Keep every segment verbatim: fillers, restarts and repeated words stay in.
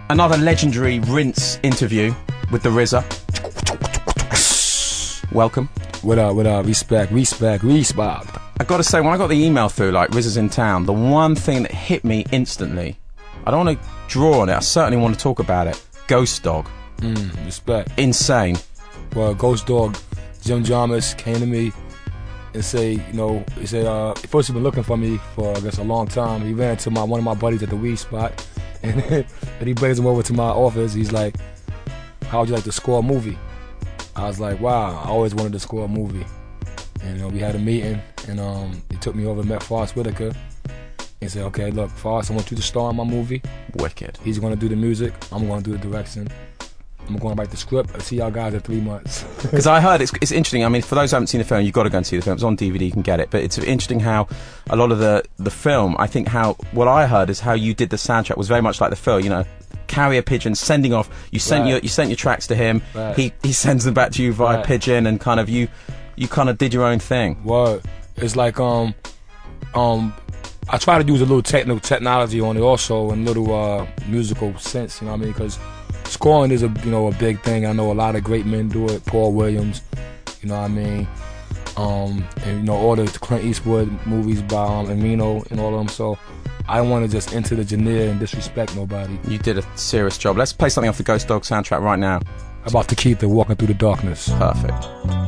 Another legendary Rinse interview with the R Z A. Welcome. What up, what up? Respect, respect, respect. I gotta say, when I got the email through, like, R Z A's in town, the one thing that hit me instantly, I don't want to draw on it, I certainly want to talk about it. Ghost Dog. Mm, respect. Insane. Well, Ghost Dog, Jim Jarmus came to me and say, you know, he said, uh, first he's been looking for me for, I guess, a long time. He ran into my one of my buddies at the weed spot, and, and he brings him over to my office. He's like, how would you like to score a movie? I was like, wow, I always wanted to score a movie. And you know, we had a meeting, and um, he took me over and met Forrest Whitaker. And said, okay, look, Forrest, I want you to star in my movie. Wicked. He's going to do the music. I'm going to do the direction. I'm going to write the script. I'll see y'all guys in three months. Because I heard it's, it's interesting. I mean, for those who haven't seen the film, you've got to go and see the film. It's on D V D, you can get it. But it's interesting how a lot of the, the film, I think how, what I heard is how you did the soundtrack was very much like the film, you know, carrier pigeon, sending off, you sent right. your you sent your tracks to him, right. he he sends them back to you via right. pigeon, and kind of you, you kind of did your own thing. Word. It's like, um, um, I try to use a little technical technology on it also, and a little uh, musical sense, you know what I mean? Because scoring is a you know a big thing. I know a lot of great men do it. Paul Williams, you know what I mean? Um, and you know all the Clint Eastwood movies by um, Amino and all of them. So I don't want to just enter the genre and disrespect nobody. You did a serious job. Let's play something off the Ghost Dog soundtrack right now. About to keep the Walking Through the Darkness. Perfect.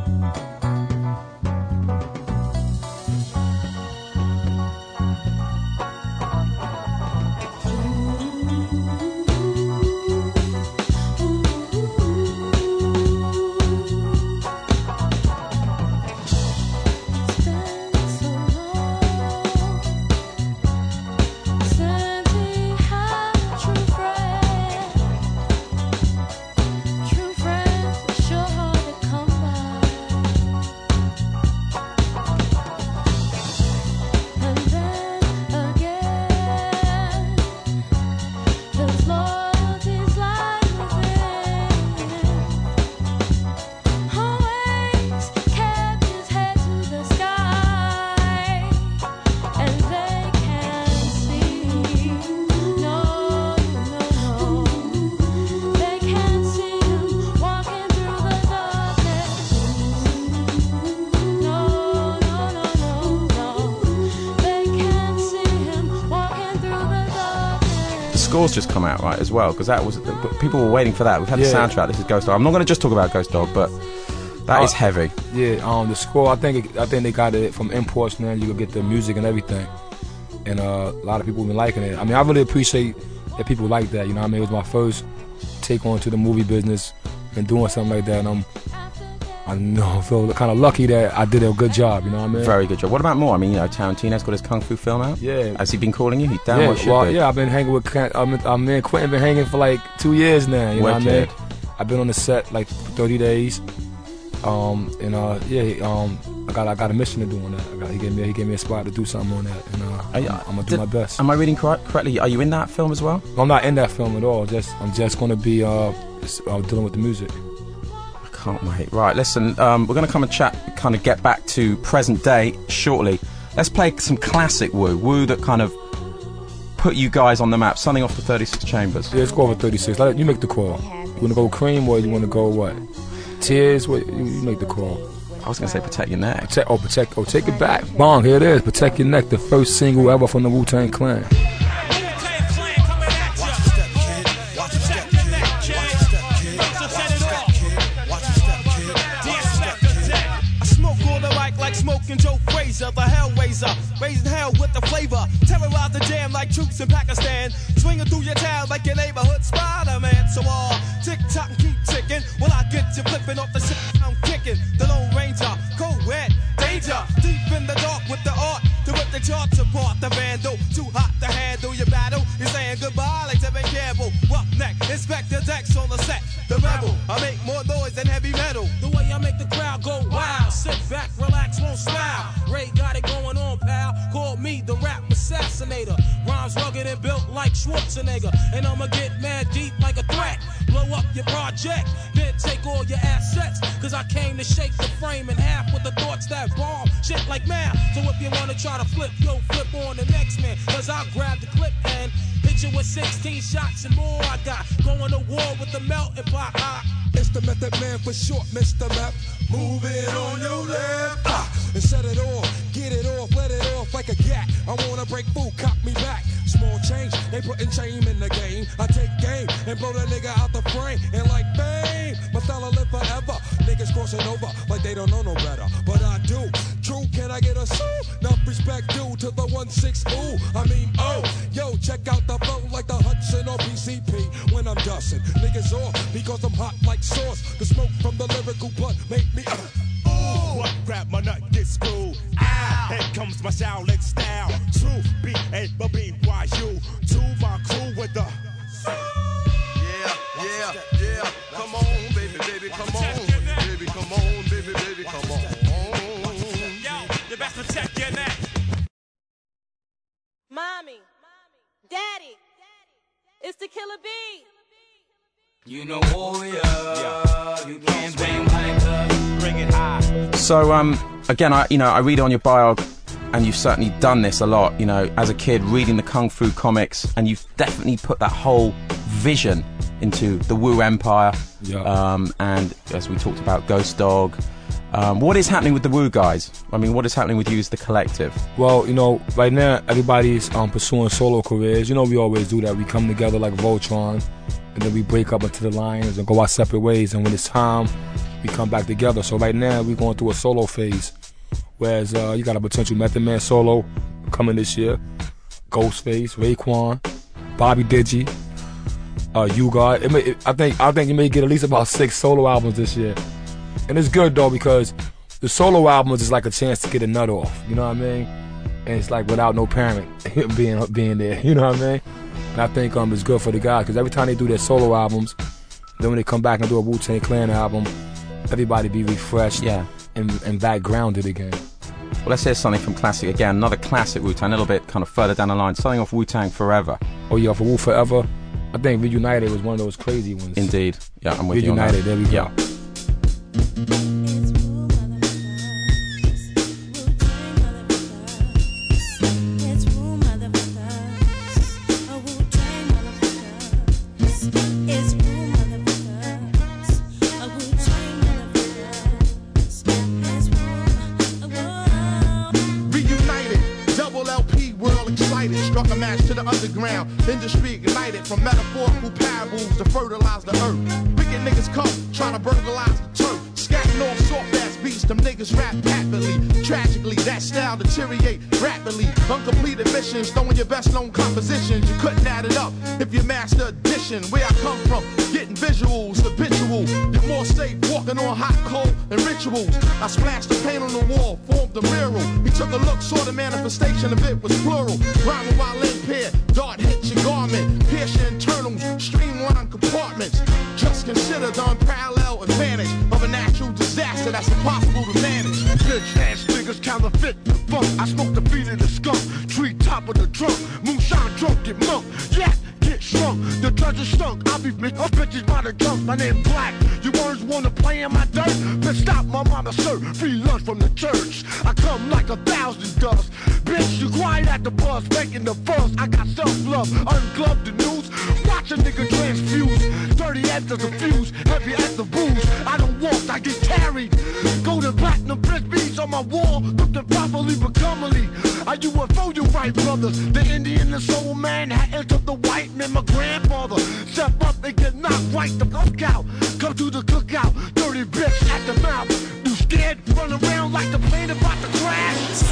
Score's just come out, right, as well, because that was people were waiting for that. We've had yeah. the soundtrack. This is Ghost Dog. I'm not going to just talk about Ghost Dog, but that uh, is heavy. Yeah, um, the score. I think it, I think they got it from imports now. You can get the music and everything, and uh, a lot of people have been liking it. I mean, I really appreciate that people like that. You know what I mean? It was my first take on to the movie business and doing something like that, and I'm. I know, I feel kind of lucky that I did a good job, you know what I mean? Very good job. What about more? I mean, you know, Tarantino's got his Kung Fu film out. Yeah. Has he been calling you? He damn yeah, well should well, be. Yeah, I've been hanging with, I'm, I'm in Quentin, been hanging for like two years now, you Wicked. know what I mean? I've been on the set like thirty days. Um, and uh, yeah, um, I got I got a mission to do on that. I got, he gave me he gave me a spot to do something on that, and uh, I'm, I'm gonna do did, my best. Am I reading correct, correctly? Are you in that film as well? I'm not in that film at all. Just I'm just gonna be uh, just, uh dealing with the music. Can't wait. Right, listen, um, we're going to come and chat, kind of get back to present day shortly. Let's play some classic Wu. Wu that kind of put you guys on the map. Something off the thirty-six Chambers. Yeah, let's go over thirty-six. You make the call. You want to go Cream or you want to go what? Tears? What? You, you make the call. I was going to say Protect Your Neck. Protect, oh, protect. Oh, take it back. Bong, here it is. Protect Your Neck, the first single ever from the Wu-Tang Clan. Smoking Joe Frazier, the Hellraiser, raising hell with the flavor, terrorize the jam like troops in Pakistan, swinging through your town like your neighborhood Spider-Man. So all uh, tick tock and keep ticking. When I get you flipping off the shit I'm kicking, the Lone Ranger, co-ed, danger, deep in the dark with the art to rip the charts apart. The vandal, too hot to handle your battle. You're saying goodbye like Tevin Campbell. Roughneck, Inspector Dex on the set. The rebel, I make more noise than heavy metal. The way I make the crowd go wild. Sit back, relax, won't smile. Ray got it going on, pal. Call me the rap assassinator. Rhyme rhymes rugged and built like Schwarzenegger. And I'ma get mad deep like a threat. Blow up your project, then take all your assets. Cause I came to shake the frame in half with the thoughts that bomb shit like math. So if you wanna try to flip, yo, flip on the next man. Cause I'll grab the clip and hit you with sixteen shots and more. I got going to war with the melting pot. I It's the Method Man for short, Mister Map. Move it on your left. Ah, and set it off, get it off, let it off like a gat. I wanna break food, cop me back. Small change, they putting shame in the game. I take game and blow that nigga out the frame. And like fame, my style will live forever. Niggas crossing over like they don't know no better. But I do. True, can I get a soul? Enough respect due to the one six ooh. I mean, oh, yo, check out the flow like the Hudson or P C P when I'm dusting. Niggas off because I'm hot like sauce. The smoke from the lyrical blood make me uh, ooh. What grab my nut get screwed? Ah, here comes my Shaolin style. Two B A B Y U. To my crew with the yeah, yeah, yeah. Come on, baby, baby, come on, baby, come on, baby, baby, come on. Yo, you best protect your neck. Mommy, Daddy, it's the Killer Bee. You know warrior, yeah. You can't bang like us. Bring it high. So, um, again, I you know I read on your bio, and you've certainly done this a lot. You know, as a kid reading the Kung Fu comics, and you've definitely put that whole vision into the Wu Empire. Yeah. Um, and as we talked about, Ghost Dog. Um, what is happening with the Wu guys? I mean, what is happening with you as the collective? Well, you know, right now everybody's um, pursuing solo careers. You know, we always do that. We come together like Voltron, and then we break up into the lines and go our separate ways. And when it's time, we come back together. So right now we're going through a solo phase. Whereas uh, you got a potential Method Man solo coming this year. Ghostface, Raekwon, Bobby Digi, uh, U-God. It may, it, I think I think you may get at least about six solo albums this year. And it's good though because the solo albums is like a chance to get a nut off. You know what I mean? And it's like without no parent being being there. You know what I mean? And I think um it's good for the guys because every time they do their solo albums, then when they come back and do a Wu-Tang Clan album, everybody be refreshed. Yeah. And, and back grounded again. Well, let's hear something from Classic again. Another classic Wu-Tang, a little bit kind of further down the line. Something off Wu-Tang Forever. Oh yeah, for Wu Forever. I think Reunited was one of those crazy ones. Indeed. Yeah, I'm with Reunited, you on that. there we go. Yeah. Struck a match to the underground. Industry ignited from metaphorical parables to fertilize the earth. Wicked niggas come trying to burglarize the turf. Scatting off soft ass beats, them niggas rap happily. Tragically, that style deteriorate rapidly. Uncompleted missions, throwing your best known compositions. You couldn't add it up if you master addition. Where I come from, getting visuals, habitual. You're more safe walking on hot coal and rituals. I splashed the paint on the wall, formed a mural. He took a look, saw the manifestation of it was plural. Rhyming while impaired, dart hits your garment. Pierce your internals, streamline compartments. Just consider the unparalleled advantage of a natural disaster that's impossible to manage. Bitch ass niggas counterfeit the funk. I smoke the beat of the skunk, tree top of the trunk. Moonshine drunk, get monk, yeah, get shrunk. The treasure stunk, I be bitch, oh bitches by the junk. My name Black, you words wanna play in my dirt? Bitch stop, my mama serve free lunch from the church. I come like a thousand dust. Bitch, you quiet at the bus, making the fuss. I got self-love, ungloved the news. Watch a nigga transfuse. Dirty as the fuse, heavy as the booze. I don't walk, I get carried. Golden platinum frisbees on my wall, looking properly but comely. Are you a foe, you right, brothers? The Indian, the soul man, had entered the white man, my grandfather. Step up and get knocked right the fuck out. Come to the cookout, dirty bitch at the mouth. You scared, run around like the plane about to crash.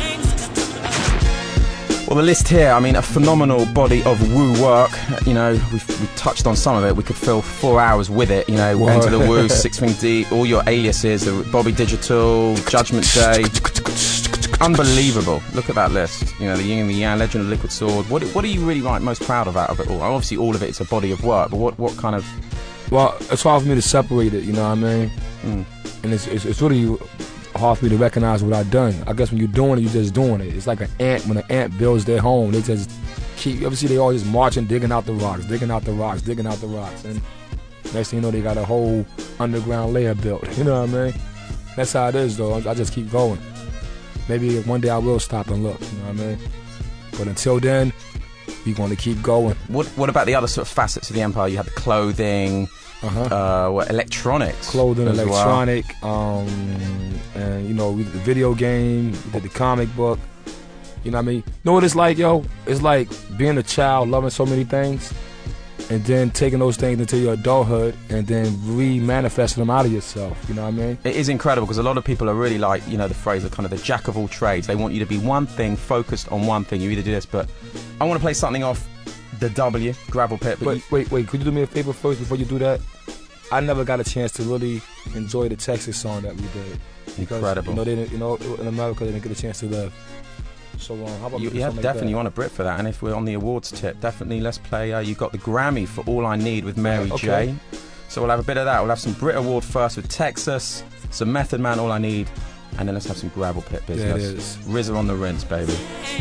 Well, the list here, I mean, a phenomenal body of Wu work. You know, we've, we've touched on some of it. We could fill four hours with it. You know, Whoa. Enter the Wu, Six Wing D, all your aliases, the Bobby Digital, Judgment Day. Unbelievable. Look at that list. You know, the Yin and the Yang, Legend of the Liquid Sword. What, what are you really like, most proud of out of it all? Obviously, all of it is a body of work, but what, what kind of... Well, it's hard for me to separate it, you know what I mean? Mm. And it's, it's, it's really hard for me to recognize what I've done. I guess when you're doing it, you're just doing it. It's like an ant. When an ant builds their home, they just keep, you ever see they all just marching, digging out the rocks, digging out the rocks, digging out the rocks. And next thing you know, they got a whole underground layer built. You know what I mean? That's how it is, though. I just keep going. Maybe one day I will stop and look. You know what I mean? But until then, we're going to keep going. What What about the other sort of facets of the empire? You had the clothing, uh-huh. uh, what, electronics, clothing, as electronic, well. um, and you know, we did the video game, we did the comic book. You know what I mean? You know what it's like, yo? It's like being a child, loving so many things, and then taking those things into your adulthood and then re-manifesting them out of yourself. You know what I mean? It is incredible because a lot of people are really like, you know, the phrase of kind of the jack of all trades. They want you to be one thing, focused on one thing. You either do this, but I want to play something off the W, Gravel Pit. But wait, you, wait, wait. Could you do me a favor first before you do that? I never got a chance to really enjoy the Texas song that we did. Because, incredible. You know, they didn't, you know, in America, they didn't get a chance to live. So um, how about you, we do yeah, something definitely like you want a Brit for that. And if we're on the awards tip, definitely let's play. Uh, you got the Grammy for All I Need with Mary okay. J. So we'll have a bit of that. We'll have some Brit Award first with Texas, some Method Man, All I Need, and then let's have some Gravel Pit business. Yeah, it is. R Z A on the rinse, baby.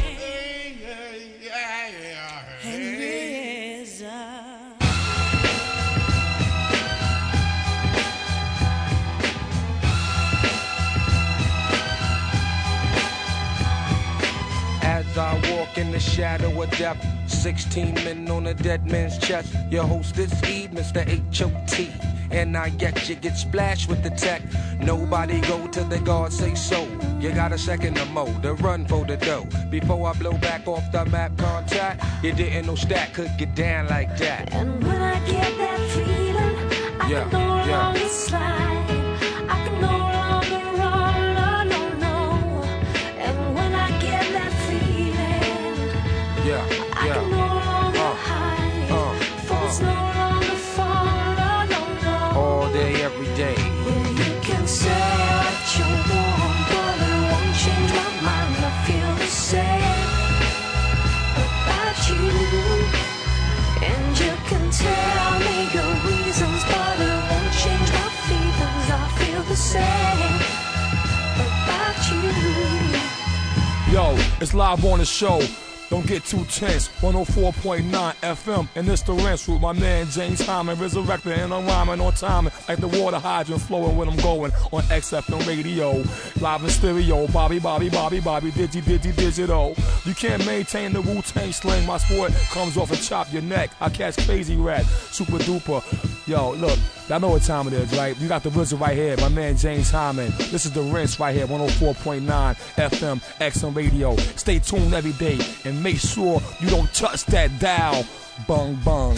As I walk in the shadow of death, sixteen men on a dead man's chest. Your host this evening, Mister H O T. And I get you get splashed with the tech. Nobody go till the guard say so. You got a second to mow, to run for the dough. Before I blow back off the map contact, you didn't know Stack could get down like that. And when I get that freedom, I yeah, can no yeah. longer slide. I can no longer run, no, no, no. And when I get that feeling, yeah, I yeah. can no longer uh, hide. Uh, Thoughts uh. no longer fall, no, no, no. All day, every day. Yeah, you can say what you want, but it won't change my mind. I feel the same about you. And you can tell me your reasons, but it won't change my feelings. I feel the same about you. Yo, it's live on the show. Don't get too tense. one oh four point nine F M, and it's the rinse with my man James Hyman, resurrected, and I'm rhyming on timing like the water hydrant flowing when I'm going on X F M radio. Live in stereo, Bobby, Bobby, Bobby, Bobby, Digi, Digi, Digital. You can't maintain the Wu-Tang slang. My sport comes off and chop your neck. I catch crazy rat, super duper. Yo, look, y'all know what time it is, right? You got the R Z A right here, my man James Hyman. This is the rinse right here, one oh four point nine F M, X M radio. Stay tuned every day and make sure you don't touch that dial. Bung, bung.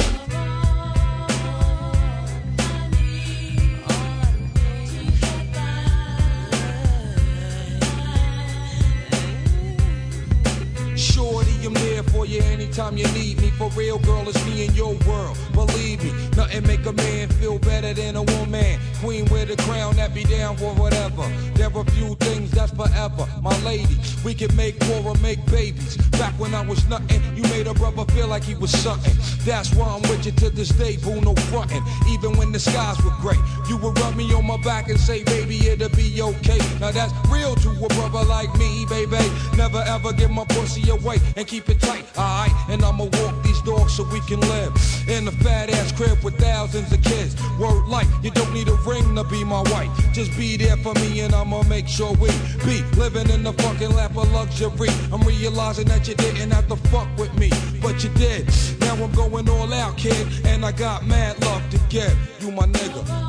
Shorty, I'm there for you anytime you need me. For real, girl, it's me in your world. Believe me, nothing make a man feel better than a woman. Queen with a crown that be down for whatever. There are few things that's forever. My lady, we can make war or make babies. Back when I was nothing, you made a brother feel like he was something. That's why I'm with you to this day, boo, no frontin'. Even when the skies were gray, you would rub me on my back and say, baby, it'll be okay. Now that's real to a brother like me, baby. Never ever give my pussy away and keep it tight, alright? And I'ma walk these dogs so we can live in a fat ass crib with thousands of kids. Word like, you don't need a ring to be my wife. Just be there for me and I'ma make sure we be living in the fucking lap of luxury. I'm realizing that you didn't have to fuck with me, but you did. Now I'm going all out, kid, and I got mad love to give. You my nigga.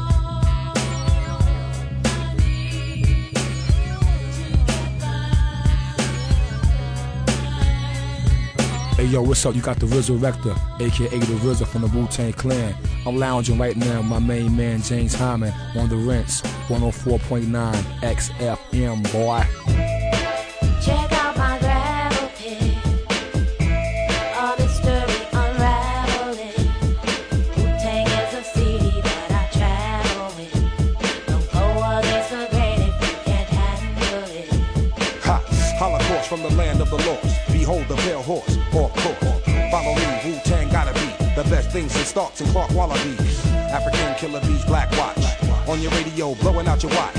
Hey yo, what's up? You got the Resurrector, aka the R Z A from the Wu-Tang Clan. I'm lounging right now with my main man James Hyman on the rinse, one oh four point nine X F M, boy. Check out my gravel pit. All this story unraveling. Wu-Tang is a city that I travel with. Don't go against the grain if you can't handle it. Ha! Holocaust from the land of the lost. Behold the pale horse, off course. Follow me, Wu-Tang gotta be the best things since Starks and Clark Wallabies. African killer bees, black watch. On your radio, blowing out your watch.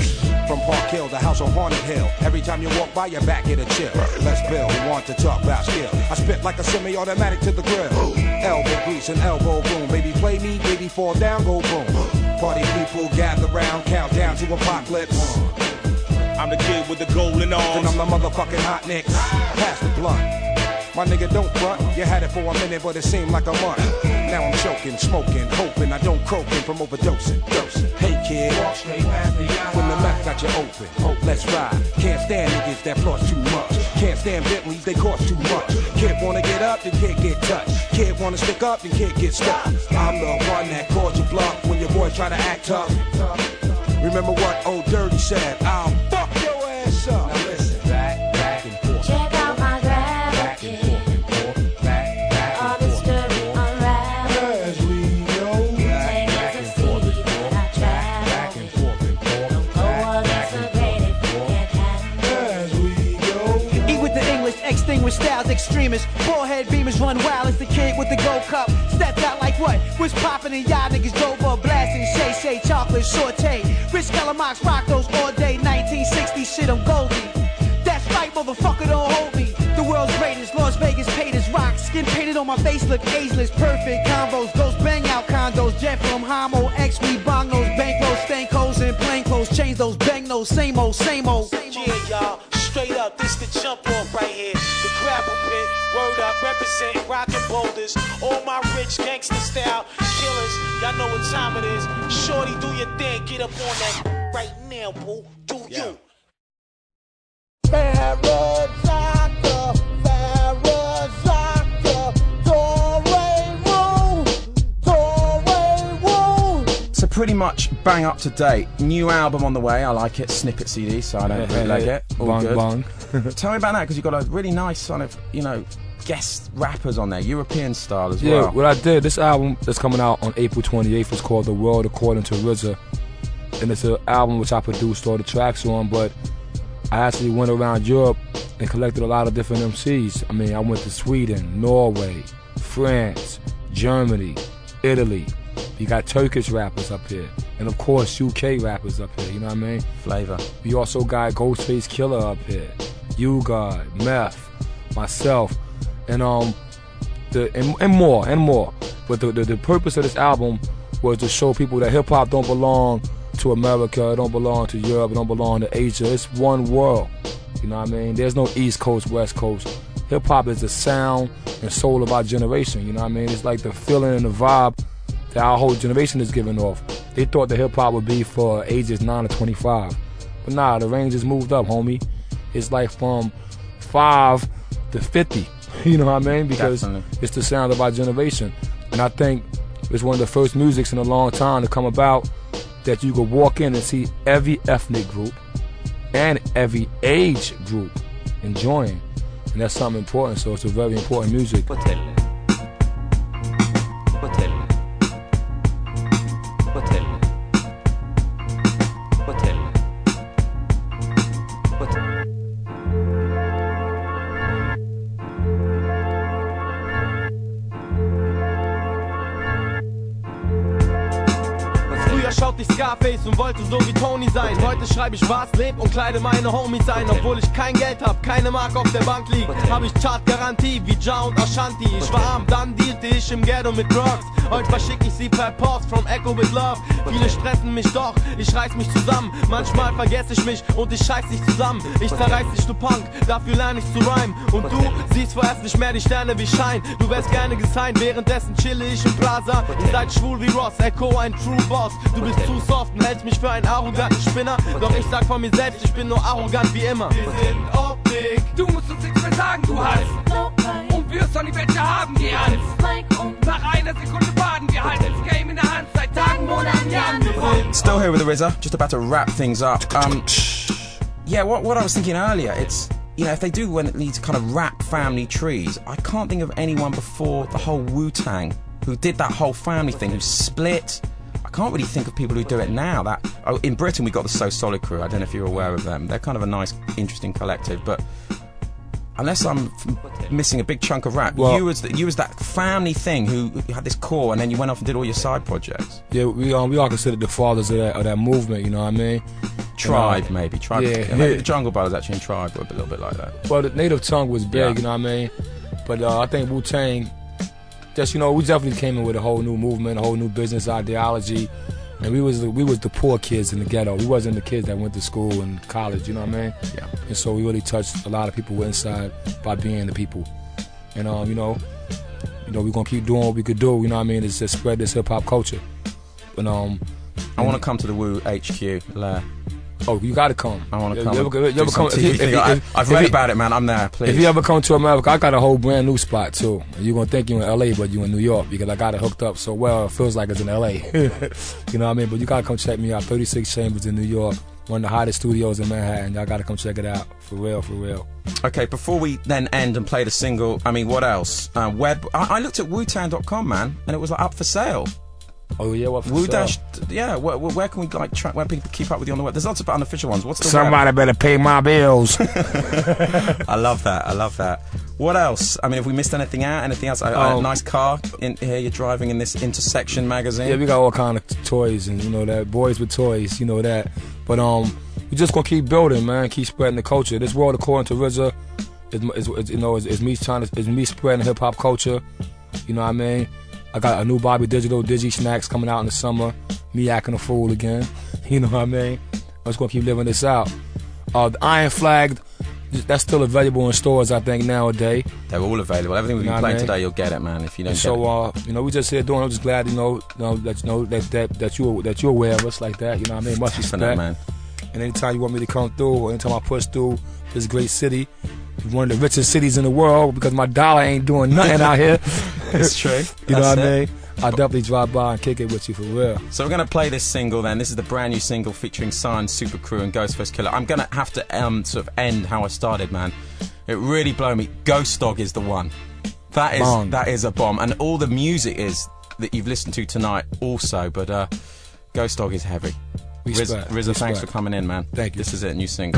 From Park Hill to House on Haunted Hill. Every time you walk by, your back hit a chill. Let's build, we want to talk about skill. I spit like a semi-automatic to the grill. Elbow grease and elbow boom. Baby play me, baby fall down, go boom. Party people gather round, count down to apocalypse. I'm the kid with the golden arms. And I'm the motherfucking hot nicks. Pass the blunt. My nigga, don't front. You had it for a minute, but it seemed like a month. Now I'm choking, smoking, hoping I don't croaking from overdosing. Dosing. Hey kid, when the left got you open, oh, let's ride. Can't stand niggas that floss too much. Can't stand Bentleys, they cost too much. Kid wanna get up, then can't get touched. Kid wanna stick up, then can't get stuck. I'm the one that calls you bluff when your boys try to act tough. Remember what old Dirty said? I'll fuck your ass up. Now listen, back, back and forth. Check out my gravity. All this story unraveled. As we go. Take us to see that I traveled. Don't go against the grain if you can't handle. As we go. Eat with the English, extinguished styles, extremists. Forehead beamers run wild as the kid with the gold cup. Stepped out like what? Was popping and y'all niggas drove up blasting. Shay Shay, chocolate, saute. Rich Calamox rock those all day. nineteen sixty shit, I'm Goldie. That's right, motherfucker, don't hold me. The world's greatest, Las Vegas paid as rock. Skin painted on my face, look ageless. Perfect combos, ghost bang out condos. Jet from Homo, X, we bong those. Bankrolls, stank holes, and plain clothes. Change those bang those, same old, same old. Yeah, y'all, straight up, this the jump off right here. The grapple pit, word up, represent rockin' boulders. All my rich gangster style killers, y'all know what time it is. Shorty, do your thing, get up on that right now, boo. Do you? Farrazaka, Farrazaka, Doremo, Doremo. So pretty much bang up to date. New album on the way. I like it. Snippet C D, so I don't Yeah, bootleg yeah. it. All Bong, good. bong. Tell me about that, because you've got a really nice sort of, you know, guest rappers on there, European style as Yeah, well. what I did, this album that's coming out on April twenty-eighth is called The World According to R Z A. And it's an album which I produced all the tracks on, but I actually went around Europe and collected a lot of different M Cs. I mean, I went to Sweden, Norway, France, Germany, Italy. You got Turkish rappers up here. And of course, U K rappers up here, you know what I mean? Flavor. We also got Ghostface Killer up here, U-God, Meth, myself, and um, the and, and more, and more. But the, the the purpose of this album was to show people that hip-hop don't belong to America, it don't belong to Europe, it don't belong to Asia. It's one world, you know what I mean? There's no East Coast, West Coast. Hip-hop is the sound and soul of our generation, you know what I mean? It's like the feeling and the vibe that our whole generation is giving off. They thought that hip-hop would be for ages nine to twenty-five. But nah, the range has moved up, homie. It's like from five to fifty, you know what I mean? Because Definitely. it's the sound of our generation. And I think it's one of the first musics in a long time to come about that you could walk in and see every ethnic group and every age group enjoying. And that's something important, so it's a very important music. Hotel. Hotel. Hotel. Hotel. Hotel. Früher schaute ich Scarface und wollte so wie Tony sein. Heute schreibe ich was, leb und kleide meine Homies ein. Obwohl ich kein Geld hab, keine Mark auf der Bank liegt, hab ich Chartgarantie wie Ja und Ashanti. Ich war arm, dann dealte ich im Ghetto mit Drugs. Heute verschick ich sie per Post from Echo with Love. Viele stressen mich doch, ich reiß mich zusammen. Manchmal vergesse ich mich und ich scheiß dich zusammen. Ich zerreiß dich, du Punk, dafür lerne ich zu rhymen. Und du siehst vorerst nicht mehr die Sterne wie Schein. Du wärst gerne gesigned, währenddessen chille ich im Plaza. Ihr seid schwul wie Ross, Echo ein True Boss. Du bist zu soft und hältst mich für einen arroganten Spinner. Doch ich sag von mir selbst, ich bin nur arrogant wie immer. Wir sind Optik. Du musst uns nichts mehr sagen, du Hals. Und wir sollen die welche haben, die Angst. Nach einer Sekunde baden, wir halten das Game in der Hand seit Tagen, Monaten, Jahren. Still here with the R Z A, just about to wrap things up. Um, yeah, what what I was thinking earlier, it's, you know, if they do when it needs to kind of wrap family trees, I can't think of anyone before the whole Wu-Tang who did that whole family thing, who split. I can't really think of people who do it now. That oh, in Britain we got the So Solid crew. I don't know if you're aware of them. They're kind of a nice, interesting collective, but unless I'm f- missing a big chunk of rap, Well, you was the, you was that family thing who had this core, and then you went off and did all your side projects. Yeah, we um, we are considered the fathers of that of that movement, you know what I mean? Tribe, And, uh, maybe. Tribe. Yeah. Yeah, maybe the Jungle Brothers actually in Tribe were a little bit like that. Well, the native tongue was big, Yeah. you know what I mean? But uh, I think Wu-Tang, just, you know, we definitely came in with a whole new movement, a whole new business ideology. And we was, we was the poor kids in the ghetto. We wasn't the kids that went to school and college, you know what I mean? Yeah. And so we really touched a lot of people inside by being the people. And, um, you know, you know, we're going to keep doing what we could do, you know what I mean? Is just spread this hip-hop culture. And, um, I want to come to the Wu H Q lair. Oh, you gotta come. I want to You come. ever- and you do ever some come- T V if you- thing. if- I- if- I've if read you- about it, man. I'm there. Please. If you ever come to America, I got a whole brand new spot too. You're gonna think you're in L A, but you're in New York because I got it hooked up so well. It feels like it's in L A. You know what I mean? But you gotta come check me out. thirty-six Chambers in New York, one of the hottest studios in Manhattan. Y'all gotta come check it out. For real, for real. Okay, before we then end and play the single, I mean, what else? Uh, web. I, I looked at Wu Tang dot com, man, and it was like up for sale. Oh yeah, what for Wu sale? Dash. Yeah, where, where, where can we like track? Where people keep up with you on the web? There's lots of unofficial ones. What's the Somebody web? better pay my bills. I love that. I love that. What else? I mean, have we missed anything out? Anything else? A, a Um, nice car in here. You're driving in this Intersection magazine. Yeah, we got all kind of t- toys and you know that boys with toys, you know that. But um, we just gonna keep building, man. Keep spreading the culture. This world, according to R Z A, is, is, is you know is, is me trying to is me spreading hip hop culture. You know what I mean? I got a new Bobby Digital Digi Snacks coming out in the summer. Me acting a fool again. You know what I mean? I'm just gonna keep living this out. Uh, the Iron Flag, that's still available in stores, I think, nowadays. They're all available. Everything we've You know been what I playing mean? today, you'll get it, man. If you don't So, get it. uh, you know, we just here doing. I'm just glad, you know, you know that you know that that that you that you're aware of us like that. You know what I mean? Much Definitely, respect, man. And anytime you want me to come through, or anytime I push through this great city, one of the richest cities in the world, because my dollar ain't doing nothing out here. It's true. You know That's what I it. mean? I'll definitely drive by and kick it with you for real. So we're going to play this single then. This is the brand new single featuring Science, Super Crew and Ghostface Killer. I'm going to have to um, sort of end how I started, man. It really blew me. Ghost Dog is the one. That is Bomb. that is a bomb. And all the music is that you've listened to tonight also. But uh, Ghost Dog is heavy. Riz, Respect, Rizza, thanks respect. for coming in, man. Thank you. This is it, new single.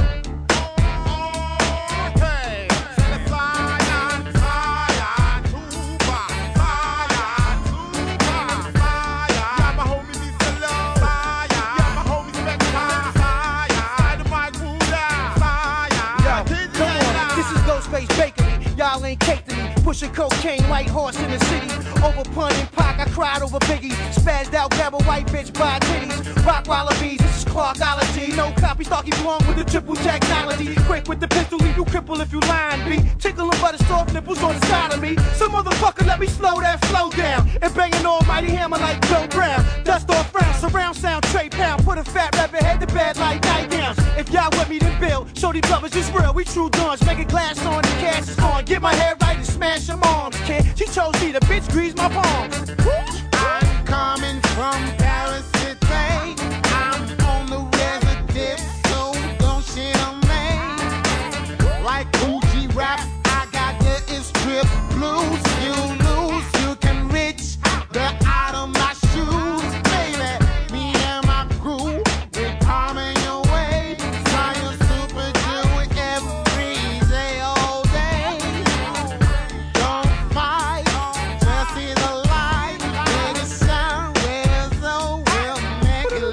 Ghostface Bakery, y'all ain't cake to me. Pushing cocaine, white horse in the city. Over Pun and Pac, I cried over Biggie. Spazzed out, grab a white bitch by titties. Rock wallabies, this is Clarkology. No copy, Starkey belong with the triple technology. Quick with the pistol, leave you cripple if you lying, B. Tickling by the soft nipples on the side of me. Some motherfucker let me slow that flow down. And bang an almighty hammer like Joe Brown. Dust off round, surround sound, Trey Pound. Put a fat rapper head to bed like nightgowns. If y'all with me, then Bill. Show these brothers is real, we true dons. Make a glass on, the cash is on. Get my head right and smash them arms, kid. She chose me, the bitch grease my palms. I'm coming from Paris City. I'm on the resident, so don't shit on me. Like Gucci rap, I got the is strip blues. You lose, you can reach the out of my shoes, baby. Me and my crew, we're coming your way. Science super do every day, all day. Don't fight, just see the light. Make it shine, where's the will make it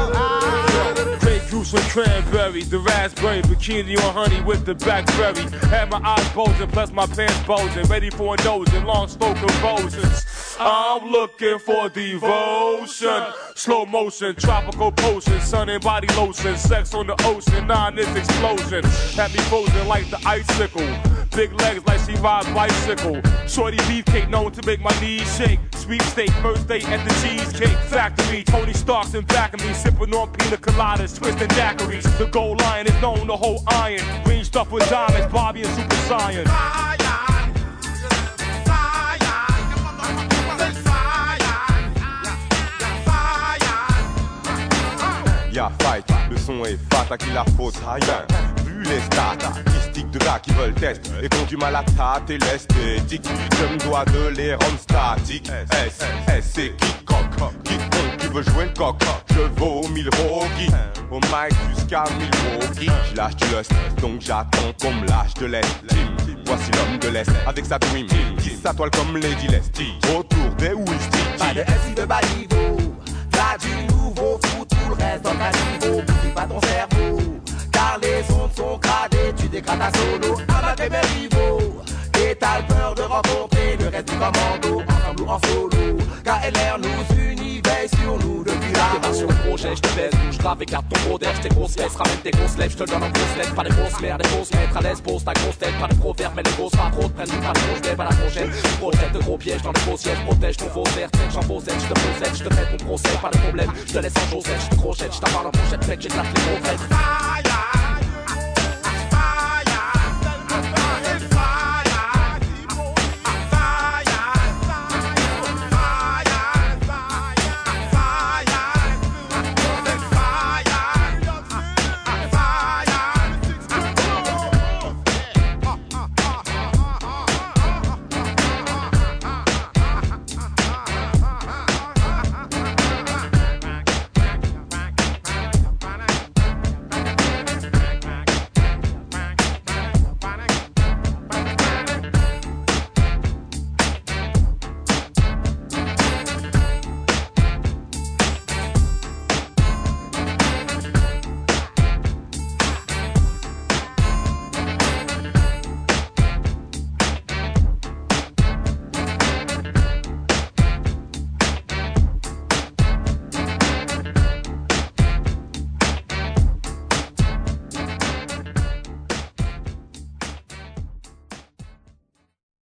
love. Grey goose with cranberry, the raspberry, bikini on honey with the blackberry. Had my eyes bulging, plus my pants bulging, ready for a nose and long slow convulsions. I'm looking for devotion, slow motion, tropical potion, sun and body lotion, sex on the ocean, nine is explosion. Had me frozen like the icicle, big legs like she rides bicycle. Shorty beefcake known to make my knees shake. Sweepstake, first date at the Cheesecake Factory. Tony Stark's in back of me, sipping on pina coladas, twisting daiquiris. The gold lion is known to hold iron, green stuff with diamonds, Bobby and Super Saiyan. Y'a fight, le son est fat, à qui la faute, rien. Vu les statistiques de gars qui veulent test et ont du mal à tâter l'esthétique, je me dois de les rendre statiques. S, S, c'est quiconque, quiconque qui veut jouer le coq. Je vaux mille roquis, au mic jusqu'à Milwaukee. J'lâche du lust, donc j'attends qu'on me lâche de l'est. Voici l'homme de l'Est, avec sa dream qui s'atoile comme Lady Lestie. Autour des Ouisty. Pas de S I de bas niveau, là du nouveau foot, tout le reste dans ta niveau, bousille pas ton cerveau. Car les ondes sont gradées, tu dégrades ta solo. Amalgré mes rivaux, et t'as peur de rencontrer le reste du commando, ensemble ou en solo. K L R nous unit, veille sur nous depuis là. Débat sur le projet, je te baisse, bouge grave, écarte ton gros d'air, j't'ai grosse laisse, ramène tes grosses lèvres, j'te le donne en grosses lettres, pas des grosses mères, des grosses maîtres, à l'aise, pose ta grosse tête, pas de proverbes, mais les grosses pas trop, prennent pas de grosses lèvres à la prochaine. Projette de gros pièges dans les gros sièges, protège ton faux air, tech, j'en pose j'te possède, j'te fais ton procès, pas de problème, j'te laisse en chaussette, j'te crochette, j't'avale en pochette, mec, j'éclate les gros fêtes.